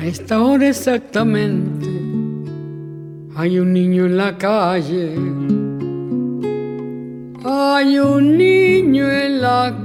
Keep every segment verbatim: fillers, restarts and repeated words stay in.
A esta hora exactamente hay un niño en la calle. Hay un niño en la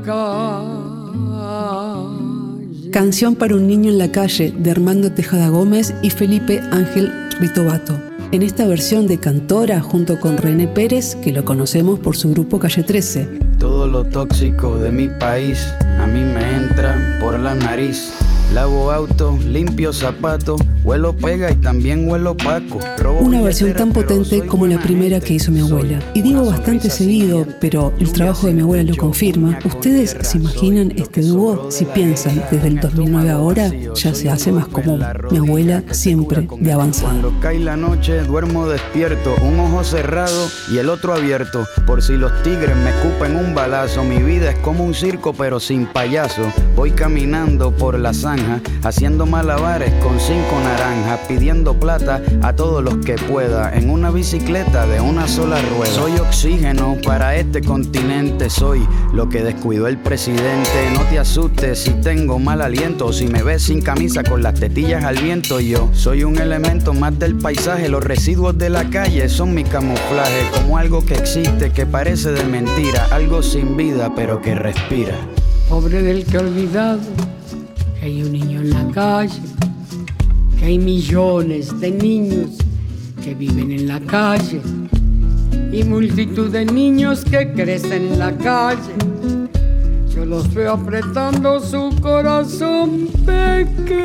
calle. Canción para un niño en la calle de Armando Tejada Gómez y Felipe Ángel Ritovato. En esta versión de Cantora junto con René Pérez, que lo conocemos por su grupo Calle trece. Todo lo tóxico de mi país a mí me entra por la nariz. Lavo auto, limpio zapatos, huelo pega y también huelo paco. Una versión tan potente como la primera que hizo mi abuela. Y digo bastante seguido, pero el trabajo de mi abuela lo confirma. ¿Ustedes se imaginan este dúo? Si piensan desde el dos mil nueve a ahora, ya se hace más común. Mi abuela siempre de avanzada. Cuando cae la noche duermo despierto, un ojo cerrado y el otro abierto. Por si los tigres me escupen un balazo, mi vida es como un circo pero sin payaso. Voy caminando por la zanja, haciendo malabares con cinco naranjas, pidiendo plata a todos los que pueda, en una bicicleta de una sola rueda. Soy oxígeno para este continente, soy lo que descuidó el presidente. No te asustes si tengo mal aliento, o si me ves sin camisa con las tetillas al viento. Yo soy un elemento más del paisaje, los residuos de la calle son mi camuflaje, como algo que existe, que parece de mentira, algo sin vida pero que respira. Pobre del que ha olvidado que hay un niño en la calle, que hay millones de niños que viven en la calle y multitud de niños que crecen en la calle. Yo los veo apretando su corazón pequeño,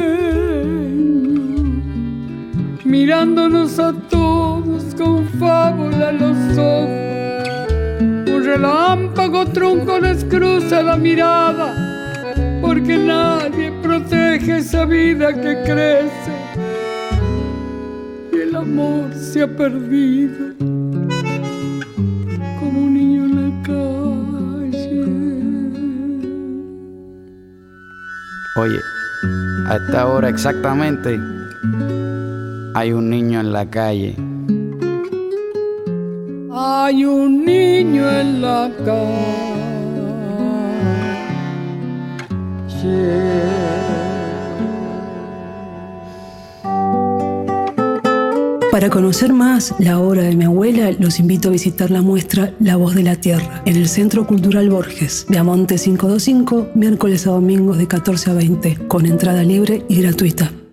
mirándonos a todos con fábula en los ojos. Un relámpago trunco les cruza la mirada, porque nadie protege esa vida que crece y el amor se ha perdido como un niño en la calle. Oye, a esta hora exactamente hay un niño en la calle. Hay un niño en la calle. Para conocer más la obra de mi abuela, los invito a visitar la muestra La Voz de la Tierra en el Centro Cultural Borges, de Amonte quinientos veinticinco, miércoles a domingos de catorce a veinte, con entrada libre y gratuita.